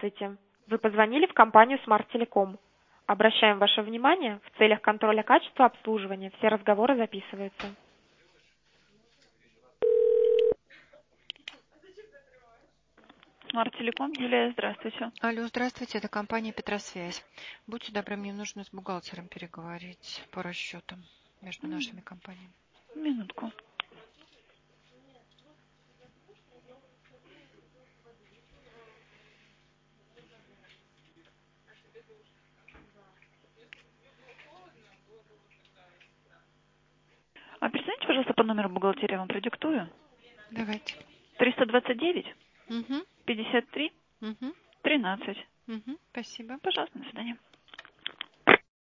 Здравствуйте. Вы позвонили в компанию Smart Telecom. Обращаем ваше внимание, в целях контроля качества обслуживания все разговоры записываются. Smart Telecom, Юлия, здравствуйте. Алло, здравствуйте, это компания Петросвязь. Будьте добры, мне нужно с бухгалтером переговорить по расчетам между нашими компаниями. Минутку. А перезвоните, пожалуйста, по номеру бухгалтерии, я вам продиктую. Давайте. 329 Угу, 53 угу, 13. угу, спасибо. Пожалуйста, до свидания.